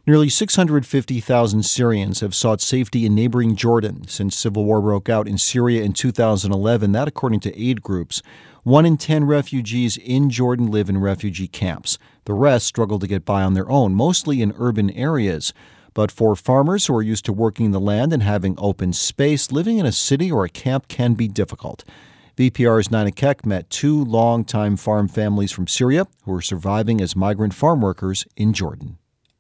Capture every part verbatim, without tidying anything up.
Nearly six hundred fifty thousand Syrians have sought safety in neighboring Jordan since civil war broke out in Syria in two thousand eleven, that according to aid groups. One in ten refugees in Jordan live in refugee camps. The rest struggle to get by on their own, mostly in urban areas. But for farmers who are used to working the land and having open space, living in a city or a camp can be difficult. V P R's Nina Keck met two long-time farm families from Syria who are surviving as migrant farm workers in Jordan.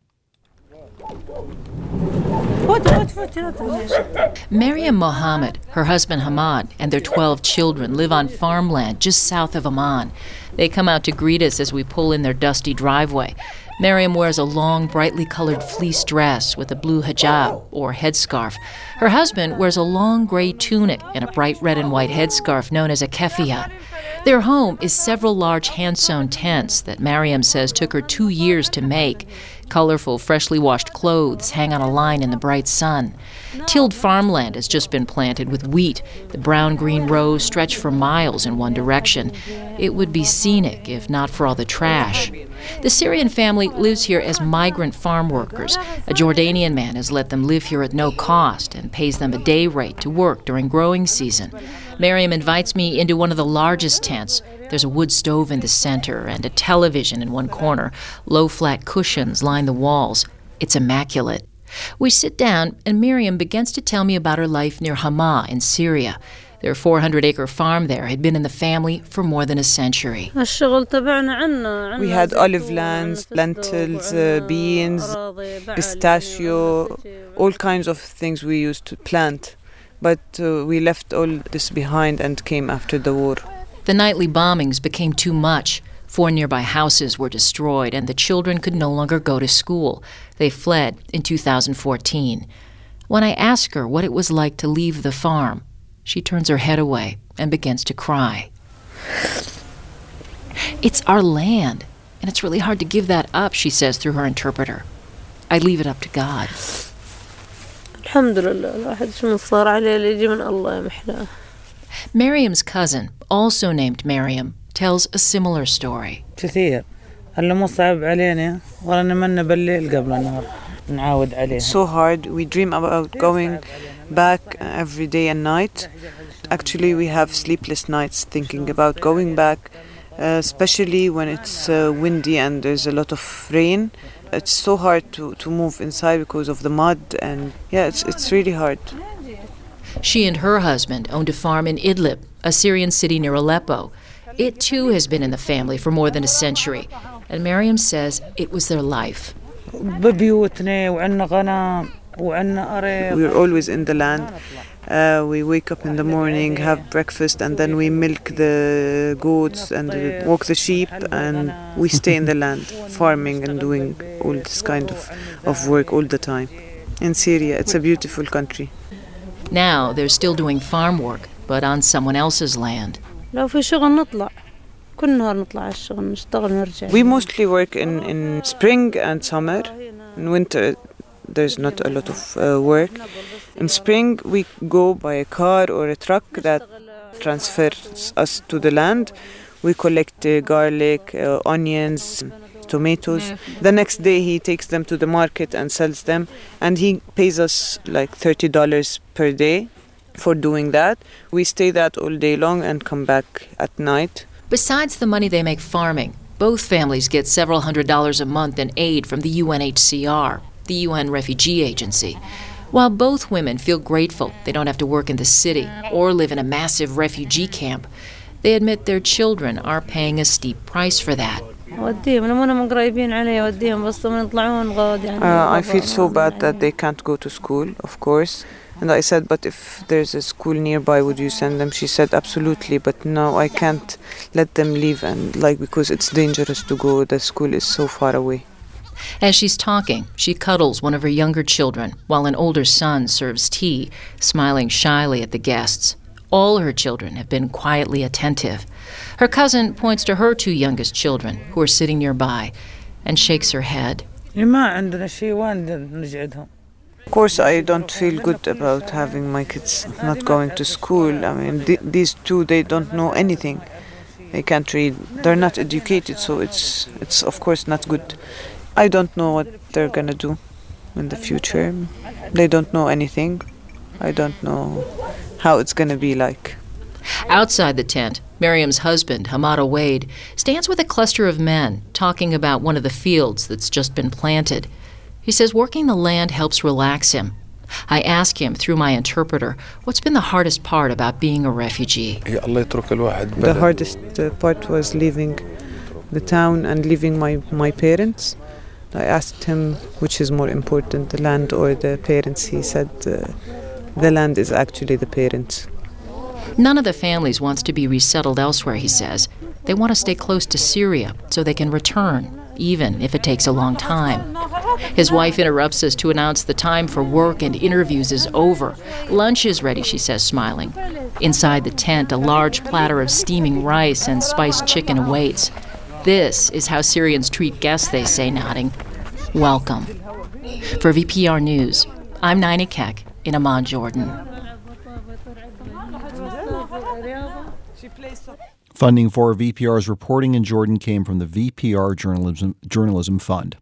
Maryam Mohammed, her husband Hamad, and their twelve children live on farmland just south of Amman. They come out to greet us as we pull in their dusty driveway. Maryam wears a long, brightly colored fleece dress with a blue hijab, or headscarf. Her husband wears a long gray tunic and a bright red and white headscarf known as a keffiyeh. Their home is several large hand-sewn tents that Maryam says took her two years to make. Colorful, freshly washed clothes hang on a line in the bright sun. Tilled farmland has just been planted with wheat. The brown-green rows stretch for miles in one direction. It would be scenic if not for all the trash. The Syrian family lives here as migrant farm workers. A Jordanian man has let them live here at no cost and pays them a day rate to work during growing season. Maryam invites me into one of the largest tents. There's a wood stove in the center and a television in one corner. Low, flat cushions line the walls. It's immaculate. We sit down, and Miriam begins to tell me about her life near Hama in Syria. Their four hundred acre farm there had been in the family for more than a century. We had olive lands, lentils, uh, beans, pistachio, all kinds of things we used to plant. But uh, we left all this behind and came after the war. The nightly bombings became too much. Four nearby houses were destroyed, and the children could no longer go to school. They fled in two thousand fourteen. When I ask her what it was like to leave the farm, she turns her head away and begins to cry. It's our land, and it's really hard to give that up, she says through her interpreter. I leave it up to God. Maryam's cousin, also named Maryam, tells a similar story. It's so hard. We dream about going back every day and night. Actually, we have sleepless nights thinking about going back, uh, especially when it's uh, windy and there's a lot of rain. It's so hard to, to move inside because of the mud, and yeah, it's it's really hard. She and her husband owned a farm in Idlib, a Syrian city near Aleppo. It too has been in the family for more than a century, and Maryam says it was their life. We're always in the land. Uh, we wake up in the morning, have breakfast, and then we milk the goats and walk the sheep, and we stay in the land, farming and doing all this kind of, of work all the time. In Syria, it's a beautiful country. Now they're still doing farm work, but on someone else's land. We mostly work in, in spring and summer. In winter, there's not a lot of uh, work. In spring, we go by a car or a truck that transfers us to the land. We collect uh, garlic, uh, onions, tomatoes. The next day, he takes them to the market and sells them, and he pays us like thirty dollars per day for doing that. We stay that all day long and come back at night. Besides the money they make farming, both families get several hundred dollars a month in aid from the U N H C R, the U N Refugee Agency. While both women feel grateful they don't have to work in the city or live in a massive refugee camp, they admit their children are paying a steep price for that. Uh, I feel so bad that they can't go to school, of course. And I said, but if there's a school nearby, would you send them? She said, absolutely, but no, I can't let them leave, and like because it's dangerous to go. The school is so far away. As she's talking, she cuddles one of her younger children, while an older son serves tea, smiling shyly at the guests. All her children have been quietly attentive. Her cousin points to her two youngest children, who are sitting nearby, and shakes her head. Of course, I don't feel good about having my kids not going to school. I mean, th- these two, they don't know anything. They can't read. They're not educated, so it's, it's of course not good. I don't know what they're gonna do. in the future. They don't know anything. I don't know how it's going to be like. Outside the tent, Miriam's husband, Hamad Owaid, stands with a cluster of men talking about one of the fields that's just been planted. He says working the land helps relax him. I ask him through my interpreter, what's been the hardest part about being a refugee? The hardest uh, part was leaving the town and leaving my, my parents. I asked him which is more important, the land or the parents. He said uh, the land is actually the parents. None of the families wants to be resettled elsewhere, he says. They want to stay close to Syria so they can return, even if it takes a long time. His wife interrupts us to announce the time for work and interviews is over. Lunch is ready, she says, smiling. Inside the tent, a large platter of steaming rice and spiced chicken awaits. This is how Syrians treat guests, they say, nodding. Welcome. For V P R News, I'm Naina Keck in Amman, Jordan. Funding for V P R's reporting in Jordan came from the V P R Journalism, Journalism Fund.